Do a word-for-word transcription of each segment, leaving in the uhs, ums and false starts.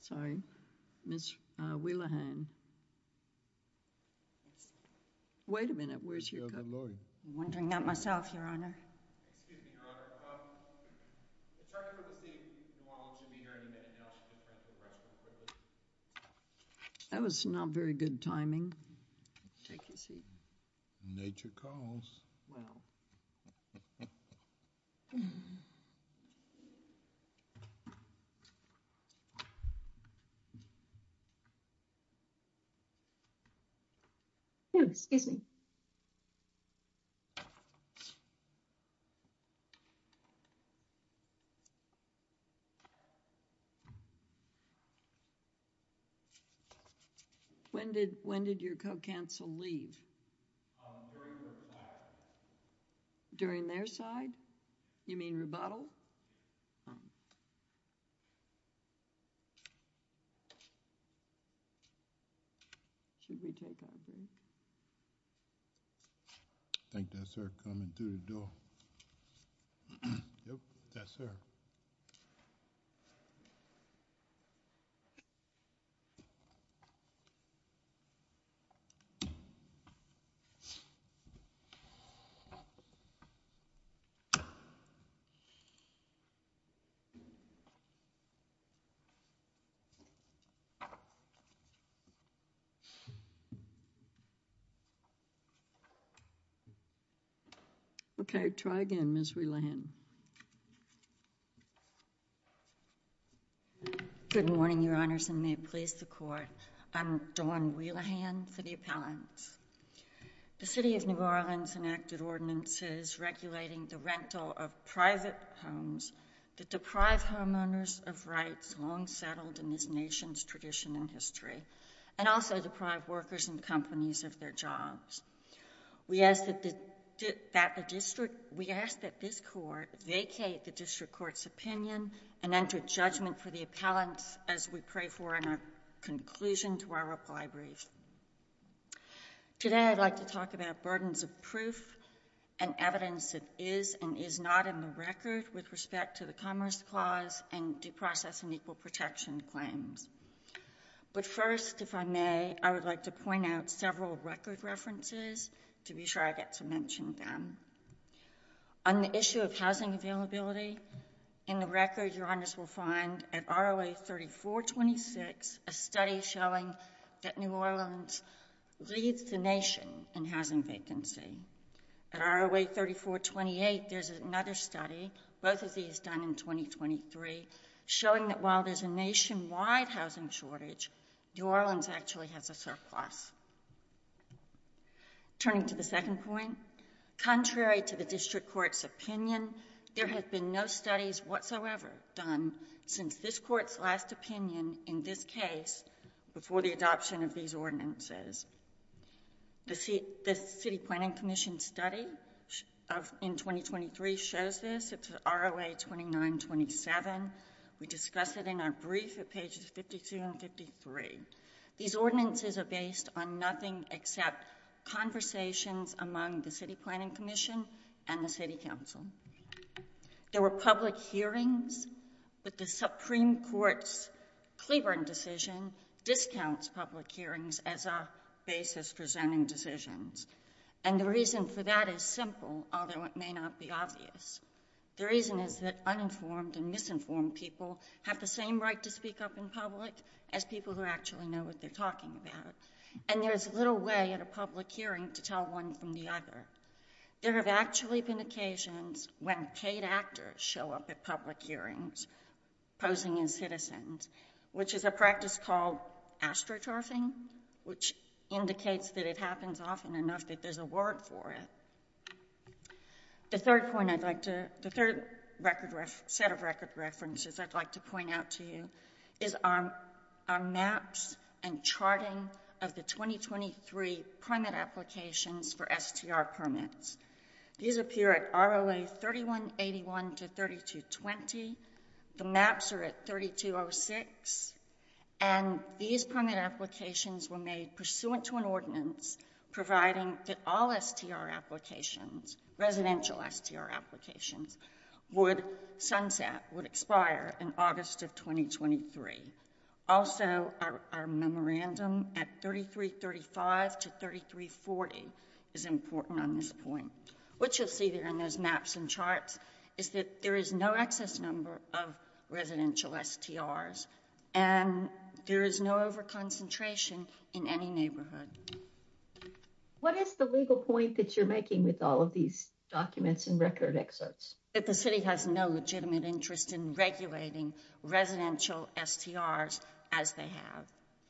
Sorry, Miz Uh, Wheelahan. Wait a minute, where's your cup? I'm wondering that myself, Your Honor. Excuse me, Your Honor. Um, Attorney for the City of New Orleans should be here any minute now. She just ran to the restroom quickly. That was not very good timing. Take your seat. Nature calls. Well. Oh, excuse me. When did when did your co-counsel leave? Um, during the reply. During their side? You mean rebuttal? Um. Should we take our break? I think that's her coming through the door. Yep, that's her. Okay, try again, Miz Wheelahan. Good morning, Your Honors, and may it please the Court. I'm Dawn Wheelahan for the appellants. The City of New Orleans enacted ordinances regulating the rental of private homes that deprive homeowners of rights long settled in this nation's tradition and history, and also deprive workers and companies of their jobs. We ask that the that the district, we ask that this court vacate the district court's opinion and enter judgment for the appellants as we pray for in our conclusion to our reply brief. Today I'd like to talk about burdens of proof and evidence that is and is not in the record with respect to the Commerce Clause and due process and equal protection claims. But first, if I may, I would like to point out several record references to be sure I get to mention them. On the issue of housing availability, in the record, Your Honors will find at R O A thirty-four twenty-six a study showing that New Orleans leads the nation in housing vacancy. At R O A thirty-four twenty-eight, there's another study, both of these done in twenty twenty-three, showing that while there's a nationwide housing shortage, New Orleans actually has a surplus. Turning to the second point, contrary to the district court's opinion, there have been no studies whatsoever done since this court's last opinion in this case before the adoption of these ordinances. The, C- the City Planning Commission study of, in twenty twenty-three shows this. It's R O A twenty-nine twenty-seven. We discuss it in our brief at pages fifty-two and fifty-three. These ordinances are based on nothing except conversations among the City Planning Commission and the City Council. There were public hearings, but the Supreme Court's Cleburne decision discounts public hearings as a basis for zoning decisions. And the reason for that is simple, although it may not be obvious. The reason is that uninformed and misinformed people have the same right to speak up in public as people who actually know what they're talking about. And there's little way at a public hearing to tell one from the other. There have actually been occasions when paid actors show up at public hearings, posing as citizens, which is a practice called astroturfing, which indicates that it happens often enough that there's a word for it. The third point I'd like to, the third record ref, set of record references I'd like to point out to you is our, our maps and charting of the twenty twenty-three permit applications for S T R permits. These appear at R O A thirty-one eighty-one to thirty-two twenty. The maps are at thirty-two oh six. And these permit applications were made pursuant to an ordinance providing that all S T R applications, residential S T R applications, would sunset, would expire in August of twenty twenty-three. Also, our, our memorandum at thirty-three thirty-five to thirty-three forty is important on this point. What you'll see there in those maps and charts is that there is no excess number of residential S T Rs, and there is no overconcentration in any neighborhood. What is the legal point that you're making with all of these documents and record excerpts? That the city has no legitimate interest in regulating residential S T Rs as they have.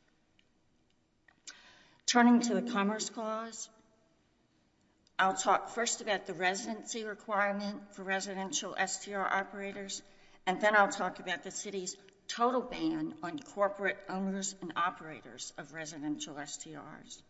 Turning to the Commerce Clause, I'll talk first about the residency requirement for residential S T R operators, and then I'll talk about the city's total ban on corporate owners and operators of residential S T Rs.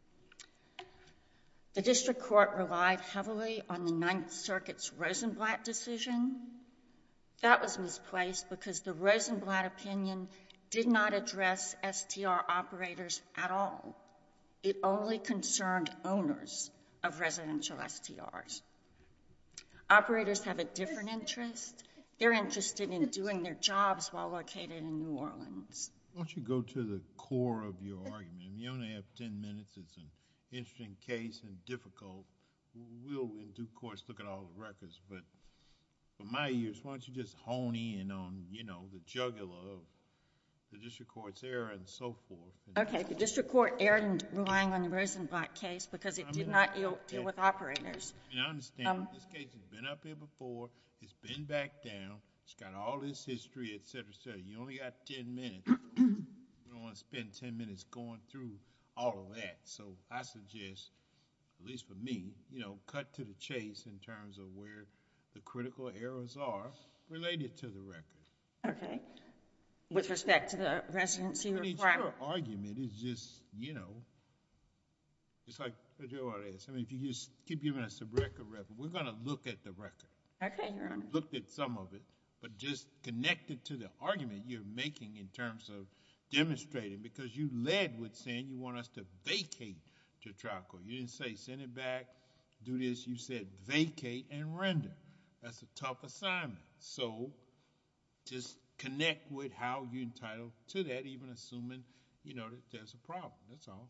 The district court relied heavily on the Ninth Circuit's Rosenblatt decision. That was misplaced because the Rosenblatt opinion did not address S T R operators at all. It only concerned owners of residential S T Rs. Operators have a different interest. They're interested in doing their jobs while located in New Orleans. Why don't you go to the core of your argument? You only have ten minutes. It's an interesting case and difficult. We'll, in due course, look at all the records. But for my ears, why don't you just hone in on, you know, the jugular of the district court's error and so forth. Okay, the district court erred in relying on the Rosenblatt case because it I did mean, not deal, deal with operators. And I understand um, this case has been up here before. It's been back down. It's got all this history, et cetera, et cetera. You only got ten minutes. You don't want to spend ten minutes going through all of that. So I suggest, at least for me, you know, cut to the chase in terms of where the critical errors are related to the record. Okay. With respect to the residency I mean, requirement. Your argument is just, you know, it's like Joe asked. I mean, if you just keep giving us the record, record, we're going to look at the record. Okay, Your Honor. Looked at some of it, but just connected to the argument you're making in terms of demonstrating, because you led with saying you want us to vacate the trial court. You didn't say send it back, do this. You said vacate and render. That's a tough assignment. So just connect with how you're entitled to that, even assuming, you know, that there's a problem. That's all.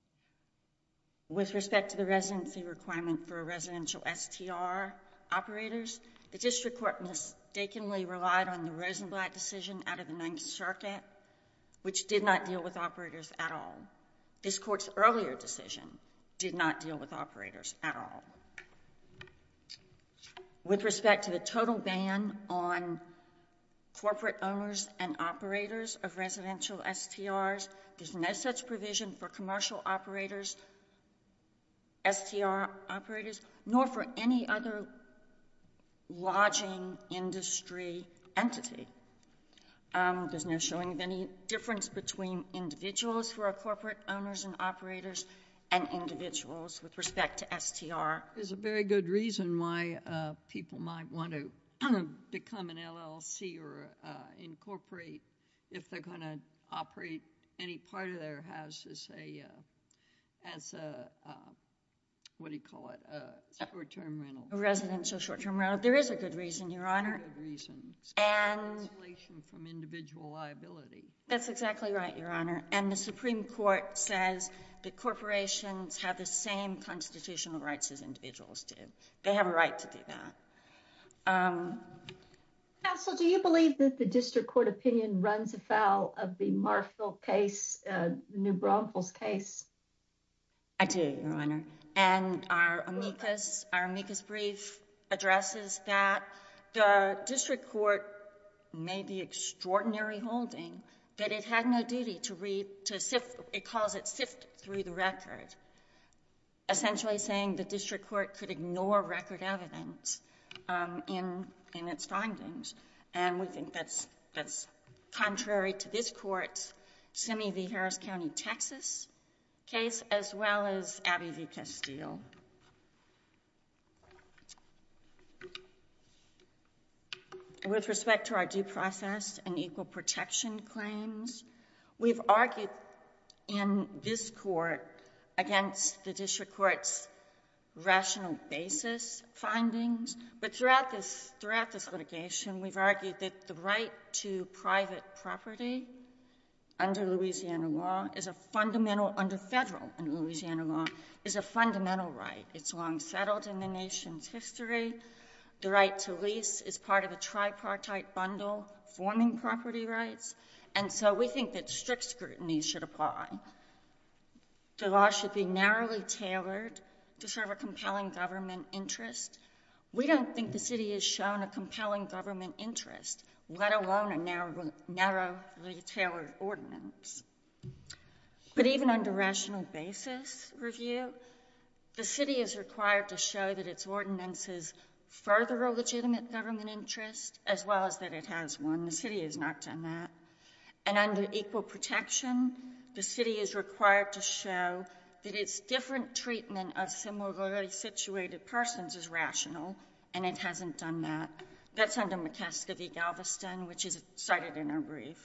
With respect to the residency requirement for residential S T R operators, the district court mistakenly relied on the Rosenblatt decision out of the Ninth Circuit, which did not deal with operators at all. This court's earlier decision did not deal with operators at all. With respect to the total ban on corporate owners and operators of residential S T Rs, there's no such provision for commercial operators, S T R operators, nor for any other lodging industry entity. Um, there's no showing of any difference between individuals who are corporate owners and operators and individuals with respect to S T R. There's a very good reason why uh, people might want to become an L L C or uh, incorporate if they're going to operate any part of their house as a uh, as a uh, what do you call it? A short-term rental. A residential short-term rental. There is a good reason, Your Honor. Good reason. And isolation from individual liability. That's exactly right, Your Honor. And the Supreme Court says that corporations have the same constitutional rights as individuals do. They have a right to do that. Um, Counsel, do you believe that the district court opinion runs afoul of the Marfil case, uh, the New Braunfels case? I do, Your Honor. And our amicus, our amicus brief addresses that. The district court made the extraordinary holding that it had no duty to read, to sift, it calls it sift through the record, essentially saying the district court could ignore record evidence um, in in its findings. And we think that's that's contrary to this court's Simi v. Harris County, Texas case, as well as Abbey v. Castile. With respect to our due process and equal protection claims, we've argued in this court against the district court's rational basis findings, but throughout this throughout this litigation, we've argued that the right to private property under Louisiana law is a fundamental, under federal and Louisiana law, is a fundamental right. It's long settled in the nation's history. The right to lease is part of a tripartite bundle forming property rights, and so we think that strict scrutiny should apply. The law should be narrowly tailored to serve a compelling government interest. We don't think the city has shown a compelling government interest, let alone a narrow, narrowly tailored ordinance. But even under rational basis review, the city is required to show that its ordinances further a legitimate government interest, as well as that it has one. The city has not done that. And under equal protection, the city is required to show that its different treatment of similarly situated persons is rational, and it hasn't done that. That's under McCaskill v. Galveston, which is cited in our brief.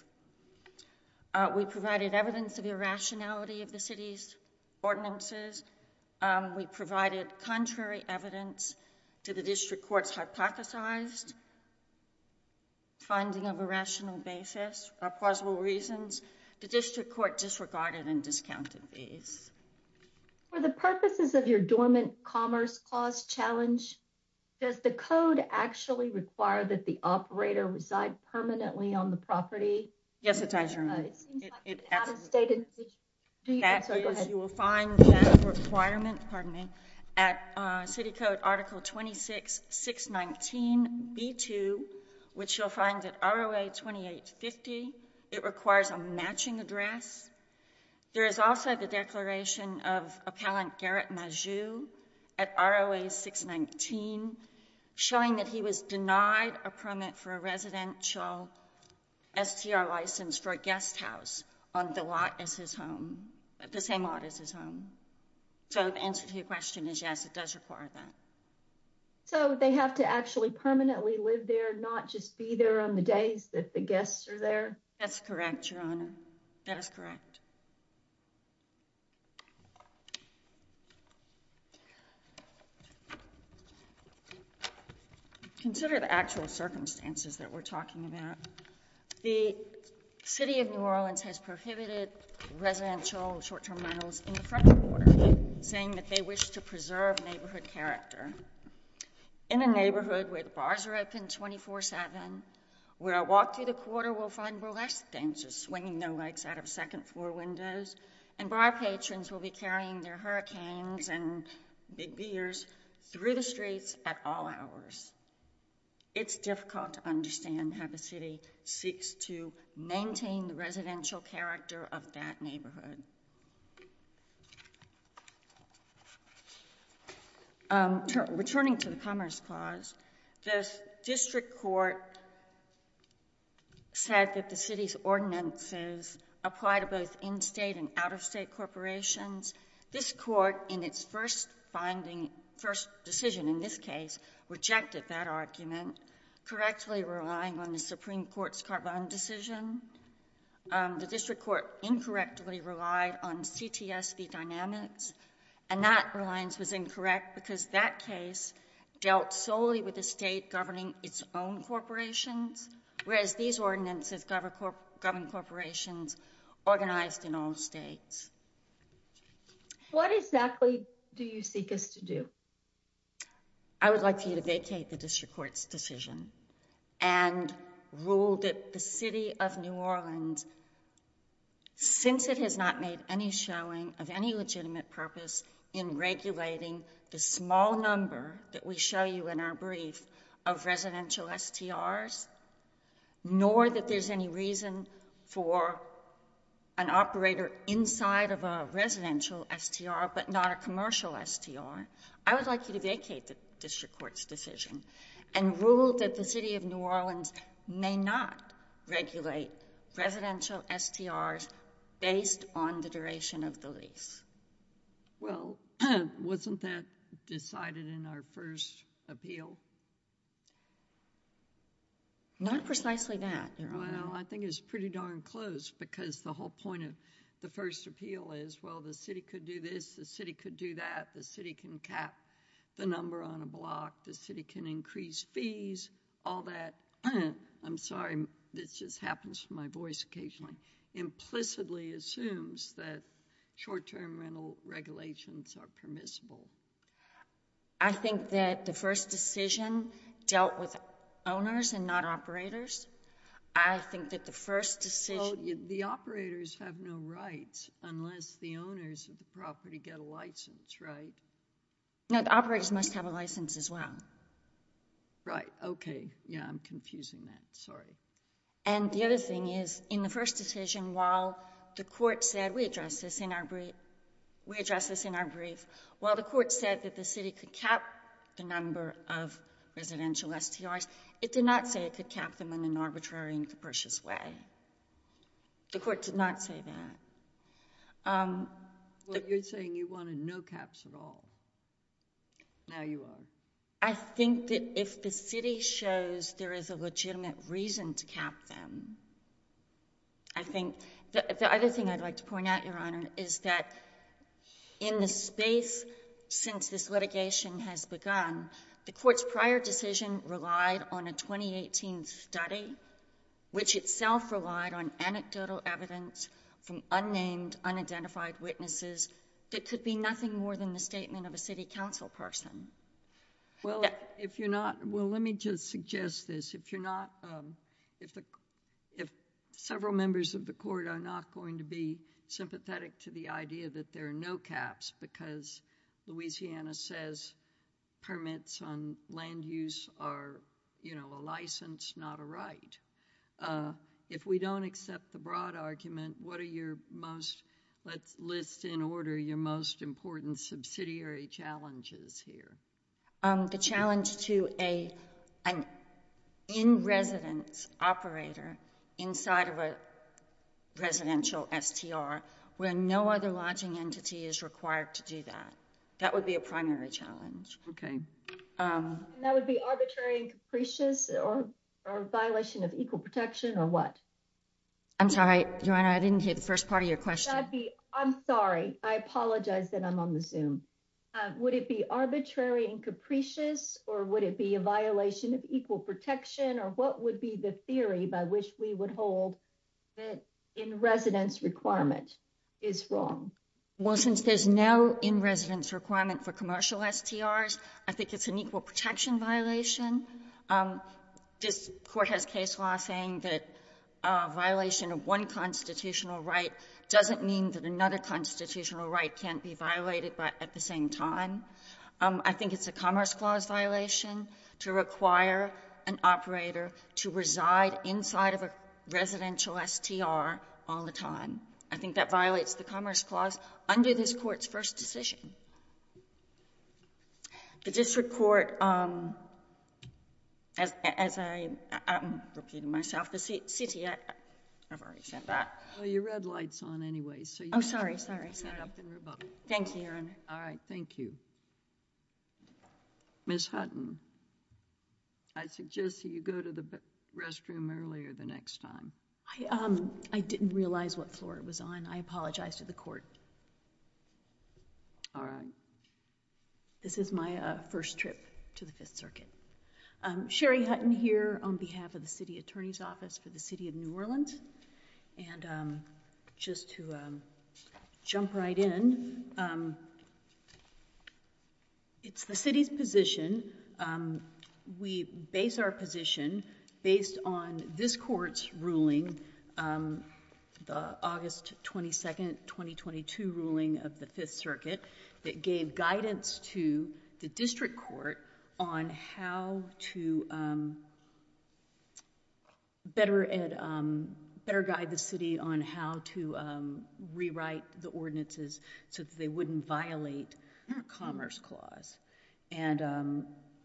Uh, we provided evidence of irrationality of the city's ordinances. Um, we provided contrary evidence to the district court's hypothesized finding of a rational basis or plausible reasons. The district court disregarded and discounted these. For the purposes of your dormant commerce clause challenge, does the code actually require that the operator reside permanently on the property? Yes, it does, Your Honor. Uh, it seems it, like it, an out-of-state individual. Do you, that sorry, is, go ahead. You will find that requirement, pardon me, at uh, City Code Article twenty-six six nineteen B two, which you'll find at R O A twenty-eight fifty. It requires a matching address. There is also the declaration of Appellant Garrett Majou at R O A six nineteen, showing that he was denied a permit for a residential S T R license for a guest house on the lot as his home, the same lot as his home. So the answer to your question is yes, it does require that. So they have to actually permanently live there, not just be there on the days that the guests are there? That's correct, Your Honor. That is correct. Consider the actual circumstances that we're talking about. The City of New Orleans has prohibited residential short-term rentals in the French Quarter, saying that they wish to preserve neighborhood character. In a neighborhood where the bars are open twenty-four seven, where I walk through the quarter, we'll find burlesque dancers swinging their legs out of second-floor windows, and bar patrons will be carrying their hurricanes and big beers through the streets at all hours. It's difficult to understand how the city seeks to maintain the residential character of that neighborhood. Um, ter- returning to the Commerce Clause, the district court said that the city's ordinances apply to both in-state and out-of-state corporations. This court, in its first finding, first decision in this case, rejected that argument, correctly relying on the Supreme Court's Carbone decision. Um, the district court incorrectly relied on C T S v. Dynamics, and that reliance was incorrect because that case dealt solely with the state governing its own corporations, whereas these ordinances govern, corp- govern corporations organized in all states. What exactly do you seek us to do? I would like for you to vacate the district court's decision and rule that the City of New Orleans, since it has not made any showing of any legitimate purpose in regulating the small number that we show you in our brief of residential S T Rs, nor that there's any reason for an operator inside of a residential S T R but not a commercial S T R, I would like you to vacate the district court's decision and rule that the City of New Orleans may not regulate residential S T Rs based on the duration of the lease. Well, wasn't that decided in our first appeal? Not precisely that, Your Honor. Well, I think it's pretty darn close because the whole point of the first appeal is, well, the city could do this, the city could do that, the city can cap the number on a block, the city can increase fees, all that. I'm sorry, this just happens to my voice occasionally. implicitly assumes that short-term rental regulations are permissible. I think that the first decision dealt with owners and not operators. I think that the first decision... Well, you, the operators have no rights unless the owners of the property get a license, right? No, the operators must have a license as well. Right, okay. Yeah, I'm confusing that. Sorry. And the other thing is, in the first decision, while the court said, we addressed this in our brief, we addressed this in our brief, while the court said that the city could cap the number of residential S T Rs, it did not say it could cap them in an arbitrary and capricious way. The court did not say that. Um, well, the, you're saying you wanted no caps at all. Now you are. I think that if the city shows there is a legitimate reason to cap them, I think the, the other thing I'd like to point out, Your Honor, is that in the space since this litigation has begun, the court's prior decision relied on a twenty eighteen study, which itself relied on anecdotal evidence from unnamed, unidentified witnesses that could be nothing more than the statement of a city council person. Well, that, if you're not, well, let me just suggest this. If you're not, um, if the, if several members of the court are not going to be sympathetic to the idea that there are no caps because Louisiana says permits on land use are, you know, a license, not a right. Uh, if we don't accept the broad argument, what are your most, let's list in order your most important subsidiary challenges here? Um, the challenge to a an in-residence operator inside of a residential S T R where no other lodging entity is required to do that. That would be a primary challenge. Okay. Um, and that would be arbitrary and capricious or, or violation of equal protection or what? I'm sorry, Your Honor, I didn't hear the first part of your question. That'd be, I'm sorry. I apologize that I'm on the Zoom. Uh, would it be arbitrary and capricious, or would it be a violation of equal protection, or what would be the theory by which we would hold that in-residence requirement is wrong? Well, since there's no in-residence requirement for commercial S T Rs, I think it's an equal protection violation. Um, this court has case law saying that a violation of one constitutional right doesn't mean that another constitutional right can't be violated by, at the same time. Um, I think it's a Commerce Clause violation to require an operator to reside inside of a residential S T R all the time. I think that violates the Commerce Clause under this court's first decision. The district court, um, as, as I, I'm repeating myself, the C- CTA, I've already said that. Well, your red light's on anyway, so you Oh, sorry, sorry, can sorry. stand up and rebuttal. Thank you, Your Honor. All right, thank you. Miz Hutton, I suggest that you go to the restroom earlier the next time. I, um, I didn't realize what floor it was on. I apologize to the court. All right. This is my uh, first trip to the Fifth Circuit. Um, Sherry Hutton here on behalf of the City Attorney's Office for the City of New Orleans. And um, just to um, jump right in, um, it's the city's position. Um, we base our position based on this court's ruling, um, the August twenty-second, twenty twenty-two ruling of the Fifth Circuit that gave guidance to the district court on how to um, better ed, um, better guide the city on how to um, rewrite the ordinances so that they wouldn't violate the Commerce Clause. And um,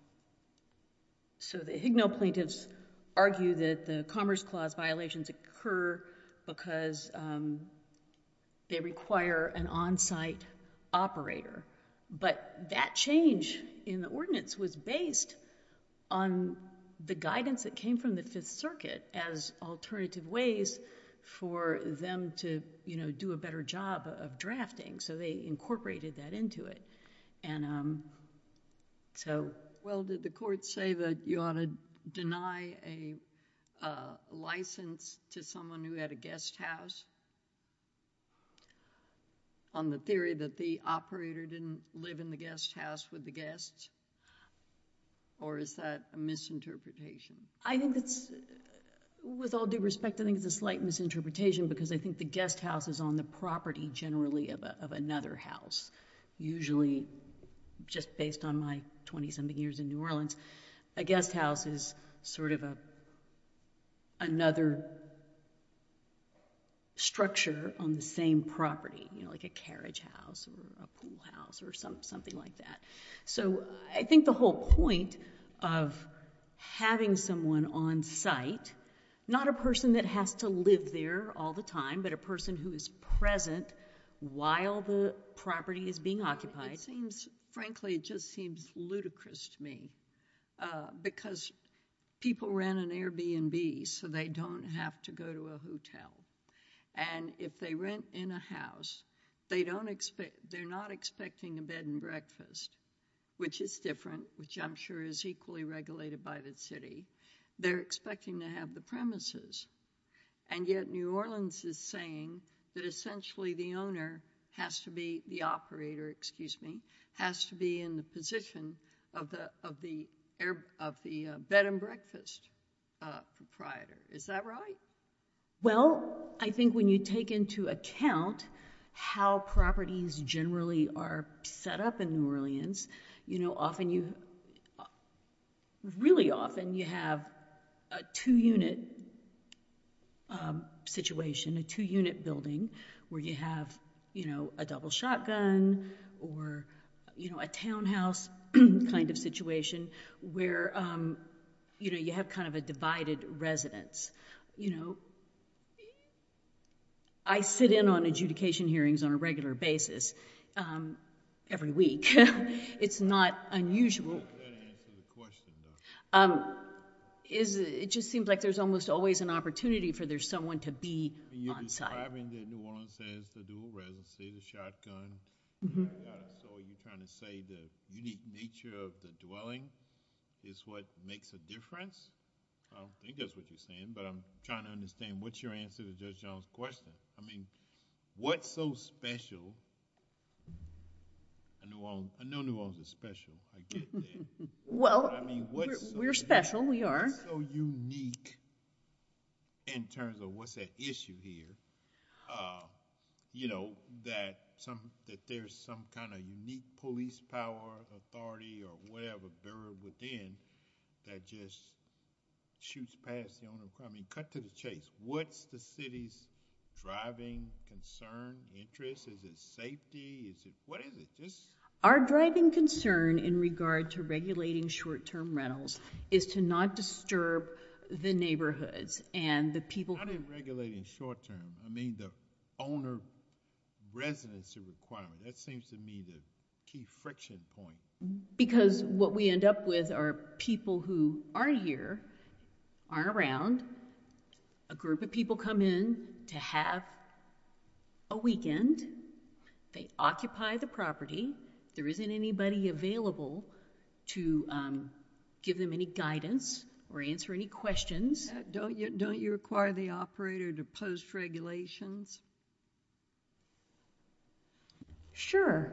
so the Hignell plaintiffs argue that the Commerce Clause violations occur because um, they require an on-site operator. But that change in the ordinance was based on the guidance that came from the Fifth Circuit as alternative ways for them to, you know, do a better job of drafting. So they incorporated that into it. And um, so... Well, did the court say that you ought to deny a uh, license to someone who had a guest house? on the theory that the operator didn't live in the guest house with the guests? Or is that a misinterpretation? I think that's, with all due respect, I think it's a slight misinterpretation because I think the guest house is on the property generally of, a, of another house. Usually, just based on my twenty-something years in New Orleans, a guest house is sort of a another structure on the same property, you know, like a carriage house or a pool house or some, something like that. So I think the whole point of having someone on site, not a person that has to live there all the time, but a person who is present while the property is being occupied. It seems, frankly, it just seems ludicrous to me uh, because people rent an Airbnb so they don't have to go to a hotel. And if they rent in a house, they don't expect, they're not expecting a bed and breakfast, which is different, which I'm sure is equally regulated by the city. They're expecting to have the premises. And yet New Orleans is saying that essentially the owner has to be, the operator, excuse me, has to be in the position of the, of the, air, of the uh, bed and breakfast uh, proprietor. Is that right? Well, I think when you take into account how properties generally are set up in New Orleans, you know, often you, really often you have a two-unit um, situation, a two-unit building where you have, you know, a double shotgun or, you know, a townhouse kind of situation where, um, you know, you have kind of a divided residence, you know. I sit in on adjudication hearings on a regular basis um, every week. It's not unusual. That answers the question, though. Um, is it just seems like there's almost always an opportunity for there's someone to be I mean, you're on site. describing that New Orleans has the dual residency, the shotgun. Mm-hmm. Yada. So are you trying to say the unique nature of the dwelling is what makes a difference? I don't think that's what you're saying, but I'm trying to understand what's your answer to Judge Jones' question. I mean, what's so special? I know, Orleans, I know New Orleans is special. I get that. Well, But I mean, what's we're, so we're special. We are. What's so unique in terms of what's at issue here? Uh, you know that some that there's some kind of unique police power, authority, or whatever buried within that just shoots past the owner of crime. I mean, cut to the chase. What's the city's driving concern, interest? Is it safety? Is it, what is it? Just Our driving concern in regard to regulating short-term rentals is to not disturb the neighborhoods and the people. not in regulating short term. I mean the owner residency requirement. That seems to me the key friction point. Because what we end up with are people who aren't here, aren't around. A group of people come in to have a weekend. They occupy the property. There isn't anybody available to um, give them any guidance or answer any questions. Uh, don't you don't you require the operator to post regulations? Sure.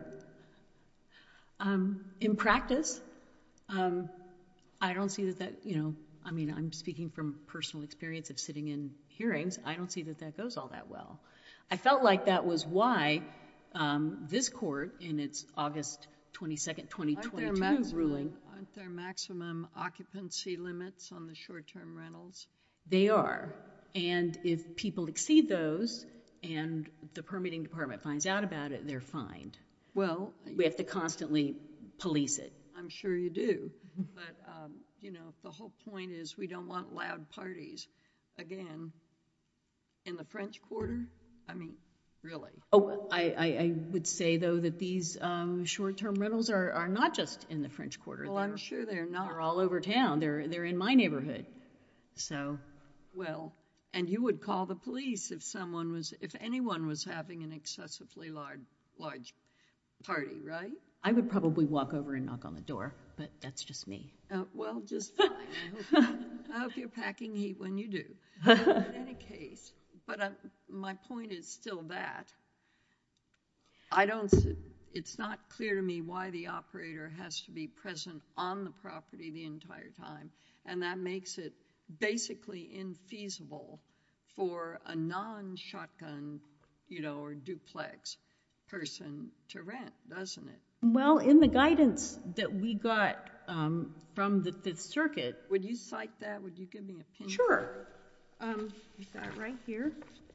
Um, in practice, um, I don't see that that, you know, I mean, I'm speaking from personal experience of sitting in hearings. I don't see that that goes all that well. I felt like that was why um, this court, in its August twenty-second, twenty twenty-two Aren't there maximum, ruling, aren't there maximum occupancy limits on the short-term rentals? they are. And if people exceed those and the permitting department finds out about it, they're fined. Well, We have to constantly police it. I'm sure you do. But, um, you know, the whole point is we don't want loud parties. Again, in the French Quarter, I mean, really. Oh, I, I, I would say, though, that these um, short-term rentals are, are not just in the French Quarter. Well, they're, I'm sure they're not. they're all over town. They're, they're in my neighborhood. So, Well, and you would call the police if someone was, if anyone was having an excessively large, large party, right? I would probably walk over and knock on the door, but that's just me. Uh, well, just fine. I hope, I hope you're packing heat when you do. In any case, but uh, my point is still that I don't, s- it's not clear to me why the operator has to be present on the property the entire time, and that makes it basically infeasible for a non-shotgun, you know, or duplex person to rent, doesn't it? Well, in the guidance that we got um, from the Fifth Circuit. Would you cite that? Would you give me a pin? Sure. Um, I've got it right here.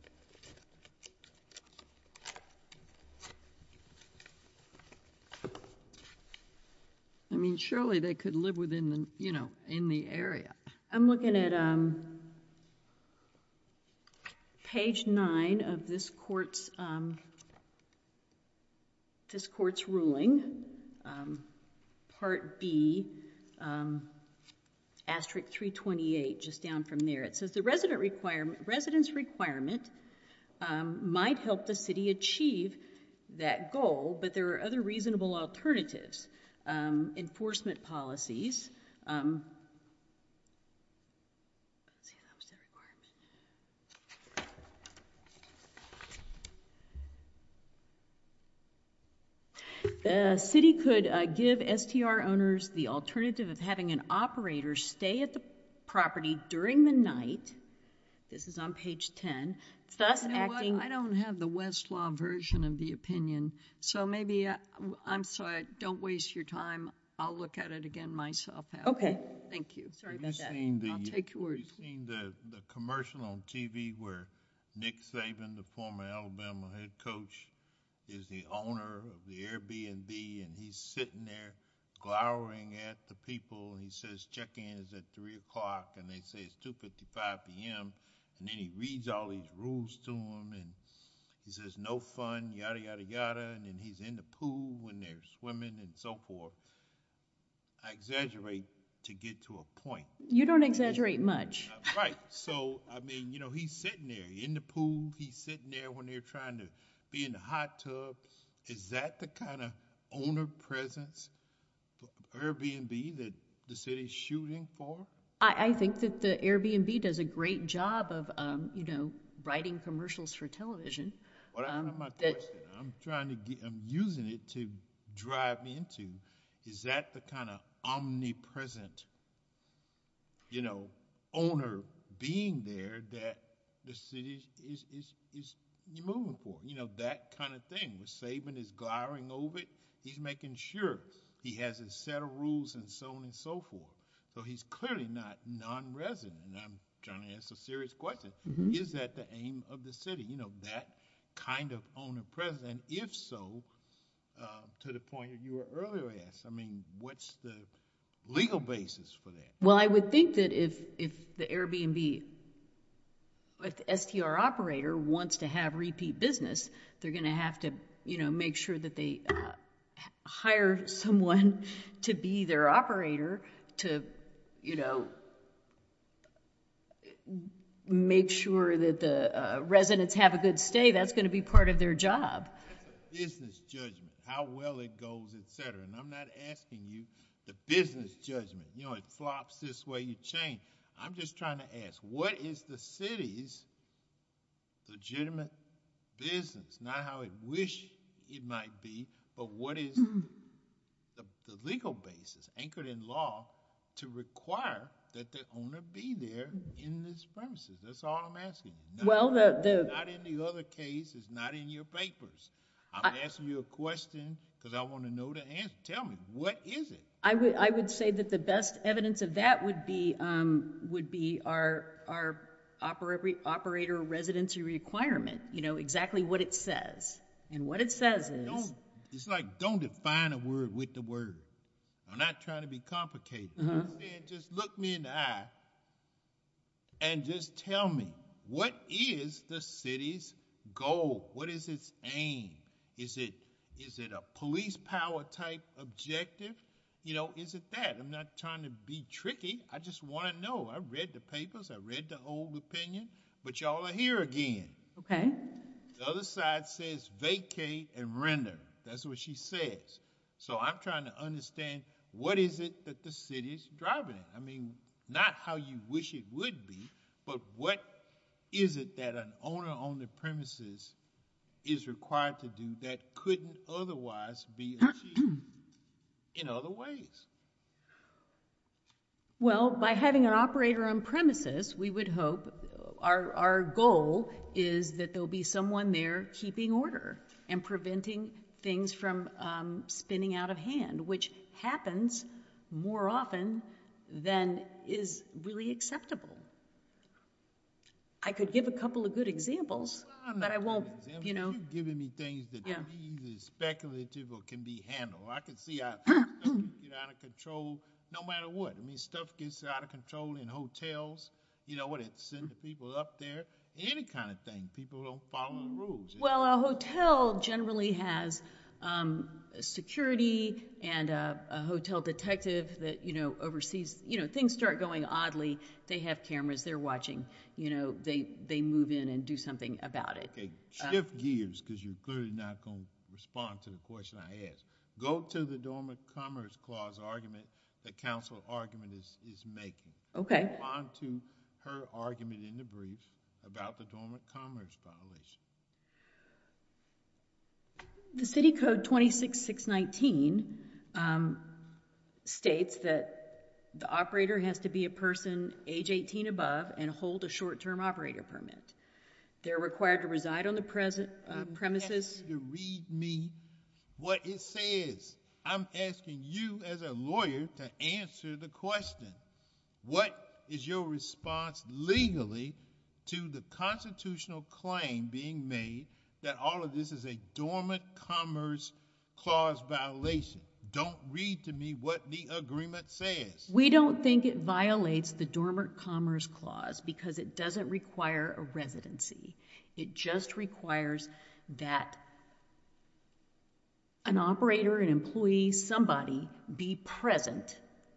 I mean, surely they could live within the, you know, in the area. I'm looking at um, page nine of this court's um, this court's ruling, um, Part B, um, asterisk three twenty-eight, just down from there. It says the resident requirement, residence requirement um, might help the city achieve that goal, but there are other reasonable alternatives. Um, enforcement policies. Um, let's see, that was the requirement. The city could uh, give S T R owners the alternative of having an operator stay at the property during the night. This is on page ten. Thus You know acting. what? I don't have the Westlaw version of the opinion, so maybe I, I'm sorry. Don't waste your time. I'll look at it again myself. After. Okay. Thank you. Sorry Have about you that. seen the, I'll take your word. Have you seen the, the commercial on T V where Nick Saban, the former Alabama head coach, is the owner of the Airbnb, and he's sitting there glowering at the people, and he says check-in is at three o'clock, and they say it's two fifty-five p.m., and then he reads all these rules to them, and he says no fun, yada, yada, yada, and then he's in the pool when they're swimming and so forth. I exaggerate to get to a point. You don't exaggerate much. Uh, right. So, I mean, you know, he's sitting there in the pool. He's sitting there when they're trying to be in the hot tub. Is that the kind of owner presence for Airbnb that the city's shooting for? I, I think that the Airbnb does a great job of, um, you know, writing commercials for television. Well, that's um, not my that- question. I'm trying to get, I'm using it to drive me into, is that the kind of omnipresent, you know, owner being there that the city is, is, is moving for? You know, that kind of thing. Where Saban is glowering over it, he's making sure he has a set of rules and so on and so forth. So he's clearly not non-resident. And I'm trying to ask a serious question. Mm-hmm. Is that the aim of the city? You know, that kind of owner presence? And if so, uh, to the point that you were earlier asked, I mean, what's the legal basis for that? Well, I would think that if, if the Airbnb, if the S T R operator wants to have repeat business, they're going to have to, you know, make sure that they uh, hire someone to be their operator to, you know, make sure that the uh, residents have a good stay. That's going to be part of their job. That's a business judgment, how well it goes, et cetera. And I'm not asking you the business judgment. You know, it flops this way, you change. I'm just trying to ask, what is the city's legitimate business? Not how it wish it might be, but what is mm-hmm. the, the legal basis anchored in law to require that the owner be there in this premises? That's all I'm asking you. Not, well, the, the not in the other case. It's not in your papers. I'm I, asking you a question because I want to know the answer. Tell me, what is it? I would I would say that the best evidence of that would be um, would be our our operator operator residency requirement. You know exactly what it says, and what it says is don't, it's like don't define a word with the word. I'm not trying to be complicated. Uh-huh. I'm saying just look me in the eye and just tell me, what is the city's goal? What is its aim? Is it is it a police power type objective? You know, is it that? I'm not trying to be tricky. I just want to know. I read the papers. I read the old opinion. But y'all are here again. Okay. The other side says vacate and render. That's what she says. So I'm trying to understand, what is it that the city is driving at? I mean, not how you wish it would be, but what is it that an owner on the premises is required to do that couldn't otherwise be achieved in other ways? Well, by having an operator on premises, we would hope, our, our goal is that there'll be someone there keeping order and preventing things from um, spinning out of hand, which happens more often than is really acceptable. I could give a couple of good examples, Well, but I won't, examples. you know. You're giving me things that Yeah. can be either speculative or can be handled. I can see how stuff can get out of control no matter what. I mean, stuff gets out of control in hotels. You know what? It send the people up there. Any kind of thing. People don't follow the rules. Well, a hotel generally has um, security and a, a hotel detective that, you know, oversees, you know, things start going oddly. They have cameras, they're watching, you know, they, they move in and do something about it. Okay, shift uh, gears, because you're clearly not going to respond to the question I asked. Go to the Dormant Commerce Clause argument that counsel argument is, is making. Okay. Respond to her argument in the brief about the Dormant Commerce violation. The City Code twenty-six six nineteen um, states that the operator has to be a person age eighteen above and hold a short-term operator permit. They're required to reside on the present, uh, premises. You to read me what it says. I'm asking you as a lawyer to answer the question. What is your response legally to the constitutional claim being made that all of this is a Dormant Commerce Clause violation? Don't read to me what the agreement says. We don't think it violates the Dormant Commerce Clause because it doesn't require a residency. It just requires that an operator, an employee, somebody be present.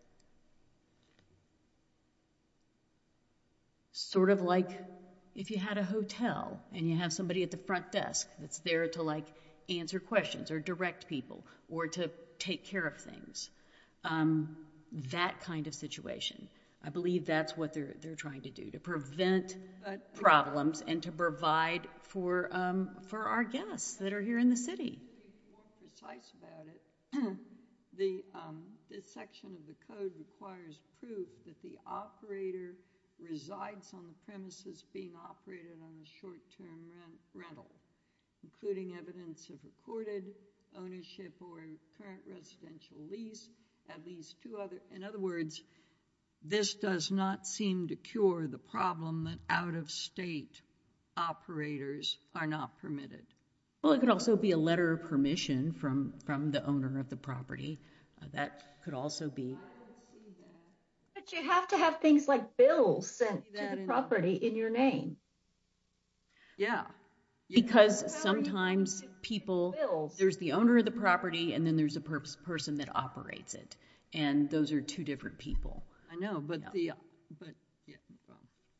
Sort of like if you had a hotel and you have somebody at the front desk that's there to like answer questions or direct people or to take care of things. Um, that kind of situation. I believe that's what they're they're trying to do, to prevent but, problems and to provide for um, for our guests that are here in the city. To be more precise about it, the um, this section of the code requires proof that the operator resides on the premises being operated on a short-term rent, rental, including evidence of recorded ownership or current residential lease, at least two other. In other words, this does not seem to cure the problem that out-of-state operators are not permitted. Well, it could also be a letter of permission from, from the owner of the property. Uh, that could also be. I don't see that. But you have to have things like bills sent to the in property in your name. Yeah. Because sometimes people, bills? there's the owner of the property and then there's a pers- person that operates it. And those are two different people. I know, but Yeah. the, but, yeah. Well.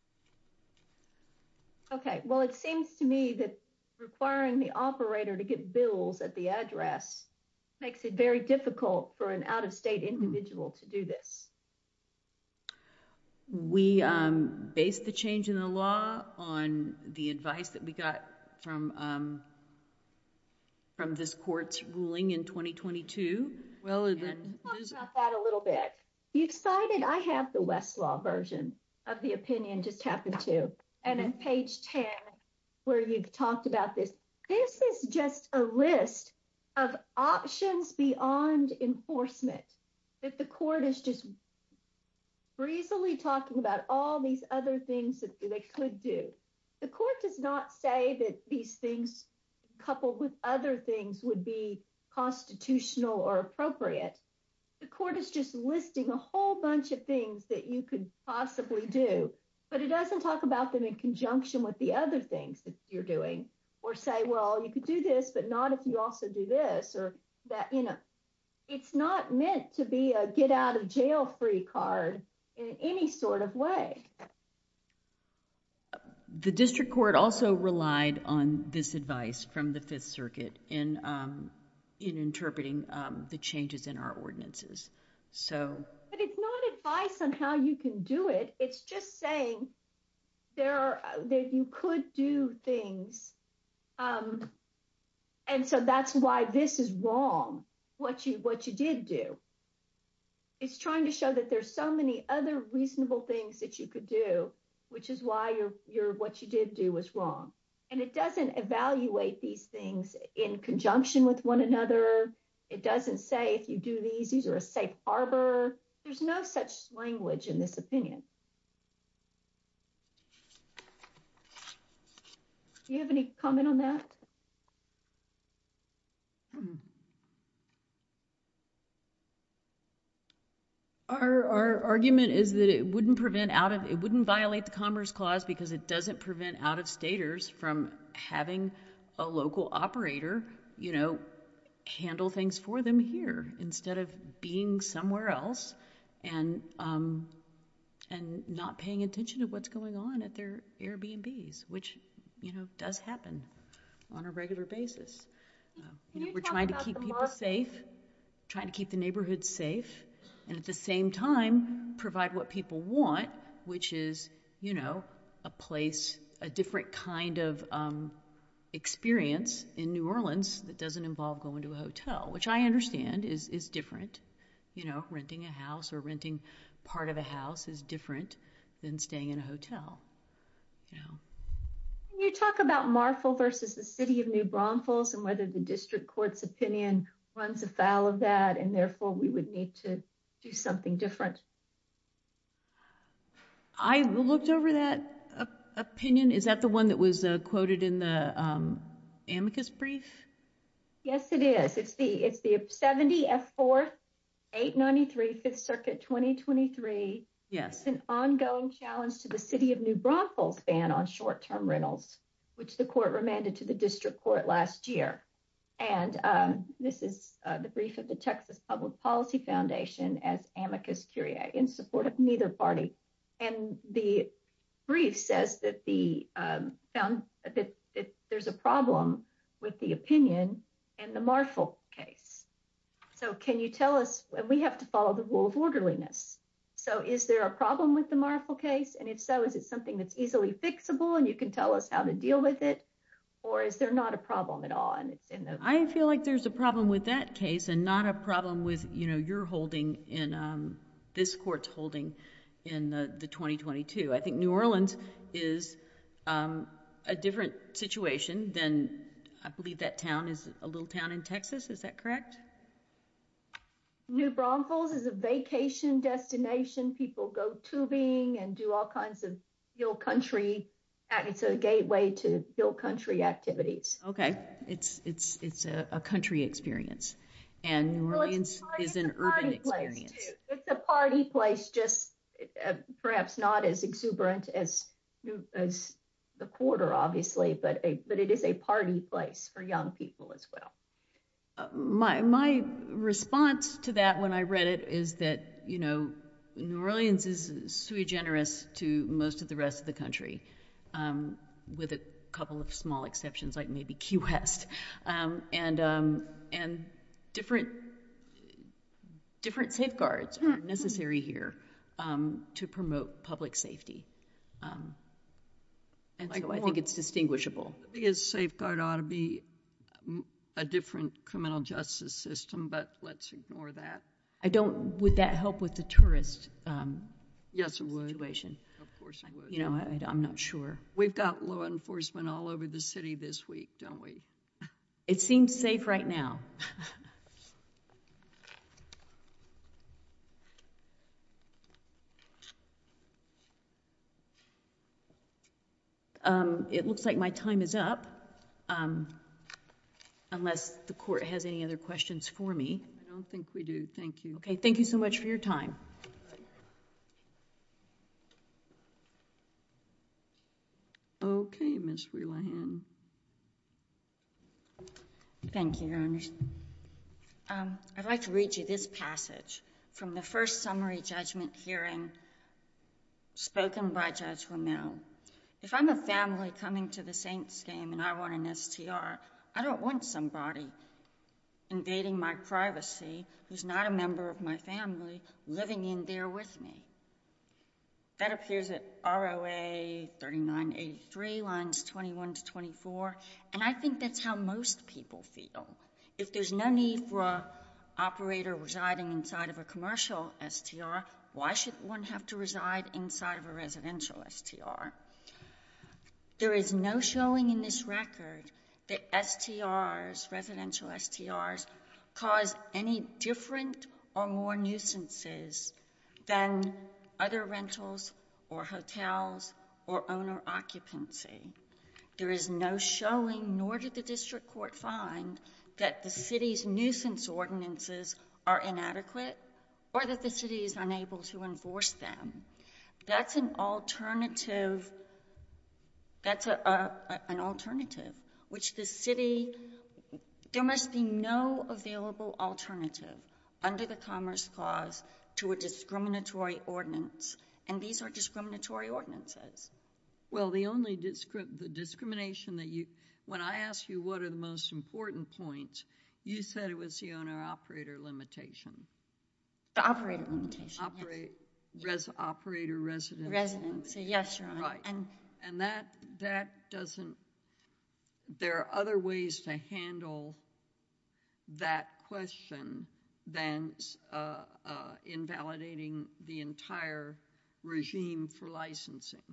Okay, well, it seems to me that requiring the operator to get bills at the address makes it very difficult for an out-of-state individual to do this. We um, based the change in the law on the advice that we got from um, from this court's ruling in twenty twenty-two. Well, it, And- Talk about that a little bit. You've cited, I have the Westlaw version of the opinion, just happened to, and Mhm. at page ten, where you've talked about this, this is just a list of options beyond enforcement that the court is just breezily talking about all these other things that they could do. The court does not say that these things coupled with other things would be constitutional or appropriate. The court is just listing a whole bunch of things that you could possibly do, but it doesn't talk about them in conjunction with the other things that you're doing or say, well, you could do this, but not if you also do this or that, you know. It's not meant to be a get out of jail free card in any sort of way. The district court also relied on this advice from the Fifth Circuit in um, in interpreting um, the changes in our ordinances. So, but it's not advice on how you can do it. It's just saying there are that you could do things um, And so that's why this is wrong, what you what you did do. It's trying to show that there's so many other reasonable things that you could do, which is why your your what you did do was wrong. And it doesn't evaluate these things in conjunction with one another. It doesn't say if you do these, these are a safe harbor. There's no such language in this opinion. Do you have any comment on that? Our, our argument is that it wouldn't prevent out of, it wouldn't violate the Commerce Clause because it doesn't prevent out-of-staters from having a local operator, you know, handle things for them here instead of being somewhere else and um, and not paying attention to what's going on at their Airbnbs, which, you know, does happen on a regular basis. Uh, you know, we're trying to keep people safe, trying to keep the neighborhoods safe, and at the same time provide what people want, which is, you know, a place, a different kind of um, experience in New Orleans that doesn't involve going to a hotel, which I understand is is different. You know, renting a house or renting part of a house is different than staying in a hotel, you know. You talk about Marfil versus the city of New Braunfels and whether the district court's opinion runs afoul of that, and therefore we would need to do something different. I looked over that uh, opinion. Is that the one that was uh, quoted in the um, amicus brief? Yes, it is. It's the it's the seventy F fourth eight ninety-three Fifth Circuit twenty twenty-three. Yes. It's an ongoing challenge to the city of New Braunfels ban on short-term rentals, which the court remanded to the district court last year. And um, this is uh, the brief of the Texas Public Policy Foundation as amicus curiae in support of neither party. And the brief says that the um, found that, that there's a problem with the opinion in the Marfil case. So can you tell us, and we have to follow the rule of orderliness. So is there a problem with the Marfil case? And if so, is it something that's easily fixable and you can tell us how to deal with it? Or is there not a problem at all? And it's in the. I feel like there's a problem with that case and not a problem with, you know, your holding in um, this court's holding in the, the twenty twenty-two. I think New Orleans is um, a different situation than, I believe that town is a little town in Texas. Is that correct? New Braunfels is a vacation destination. People go tubing and do all kinds of hill country. It's a gateway to hill country activities. Okay, it's it's it's a, a country experience, and New Well, Orleans party, is an urban experience. Too. It's a party place, just uh, perhaps not as exuberant as as the Quarter, obviously, but a, but it is a party place for young people as well. Uh, my my response to that when I read it is that, you know, New Orleans is sui generis to most of the rest of the country, um, with a couple of small exceptions like maybe Key West, um, and um, and different different safeguards are necessary here um, to promote public safety, um, and Like so I more- think it's distinguishable. The biggest safeguard ought to be um, a different criminal justice system, but let's ignore that. I don't. Would that help with the tourist um, Yes, it would. situation? Of course it would. You know, I, I'm not sure. We've got law enforcement all over the city this week, don't we? It seems safe right now. um, it looks like my time is up, um, unless the court has any other questions for me. I don't think we do. Thank you. Okay, thank you so much for your time. Okay, Miz Wheelahan. Thank you, Your Honor. Um, I'd like to read you this passage from the first summary judgment hearing spoken by Judge Ramel. If I'm a family coming to the Saints game and I want an S T R, I don't want somebody invading my privacy who's not a member of my family living in there with me. That appears at R O A thirty-nine eighty-three, lines twenty-one to twenty-four. And I think that's how most people feel. If there's no need for an operator residing inside of a commercial S T R, why should one have to reside inside of a residential S T R? There is no showing in this record that S T Rs, residential S T Rs, cause any different or more nuisances than other rentals or hotels or owner occupancy. There is no showing, nor did the district court find, that the city's nuisance ordinances are inadequate or that the city is unable to enforce them. That's an alternative, that's a, a, a, an alternative, which the city, there must be no available alternative under the Commerce Clause to a discriminatory ordinance, and these are discriminatory ordinances. Well, the only discri- the discrimination that you, when I asked you what are the most important points, you said it was the owner-operator limitation. The operator limitation, Operate, yes. Res, operator residence. Residency, yes, Your Honor. Right. And, and that, that doesn't, there are other ways to handle that question than uh, uh, invalidating the entire regime for licensing.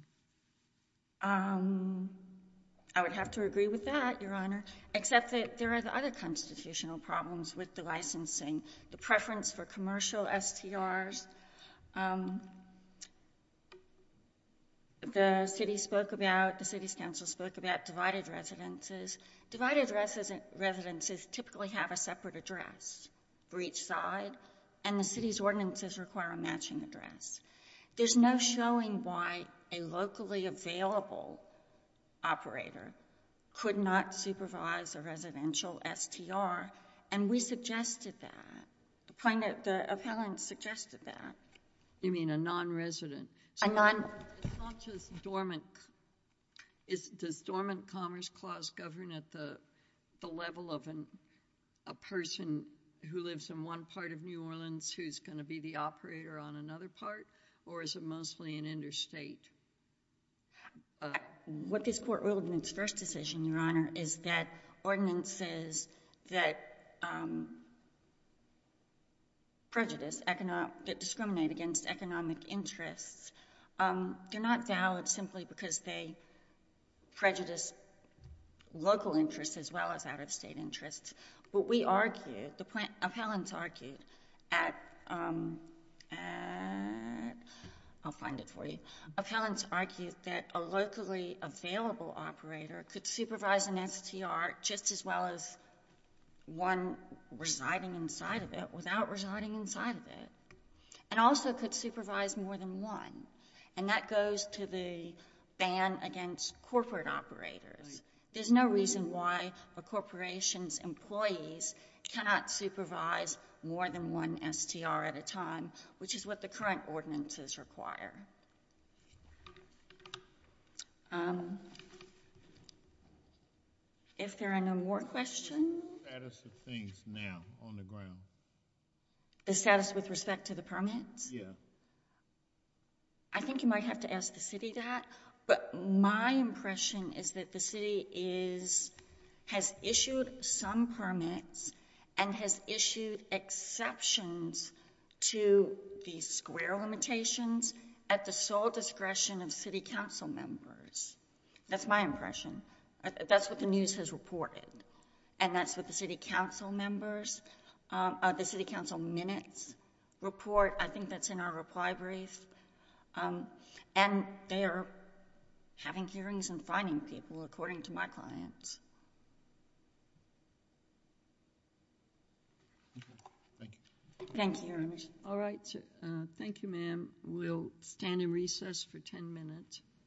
Um, I would have to agree with that, Your Honor, except that there are the other constitutional problems with the licensing, the preference for commercial S T Rs. Um, the city spoke about, the city's council spoke about divided residences. Divided resi- residences typically have a separate address for each side, and the city's ordinances require a matching address. There's no showing why a locally available operator could not supervise a residential S T R, and we suggested that. The plaintiff, the appellant suggested that. You mean a non-resident? A non- It's not just dormant. Is, does dormant Commerce Clause govern at the the level of an, a person who lives in one part of New Orleans who's going to be the operator on another part, or is it mostly an interstate? Uh, what this court ruled in its first decision, Your Honor, is that ordinances that um, prejudice, economic, that discriminate against economic interests, um, they're not valid simply because they prejudice local interests as well as out-of-state interests. But we argued, the plant, appellants argued at, um, at, I'll find it for you. Appellants argued that a locally available operator could supervise an S T R just as well as one residing inside of it without residing inside of it, and also could supervise more than one. And that goes to the ban against corporate operators. Right. There's no reason why a corporation's employees cannot supervise more than one S T R at a time, which is what the current ordinances require. Um, if there are no more questions. The status of things now on the ground. The status with respect to the permits? Yeah. I think you might have to ask the city that, but my impression is that the city is, has issued some permits and has issued exceptions to the square limitations at the sole discretion of city council members. That's my impression. That's what the news has reported. And that's what the city council members, um, uh, the city council minutes report. I think that's in our reply brief. Um, and they are having hearings and fining people, according to my clients. Thank you. Thank you, Your Honor. all right. So, uh, thank you, ma'am. We'll stand in recess for ten minutes.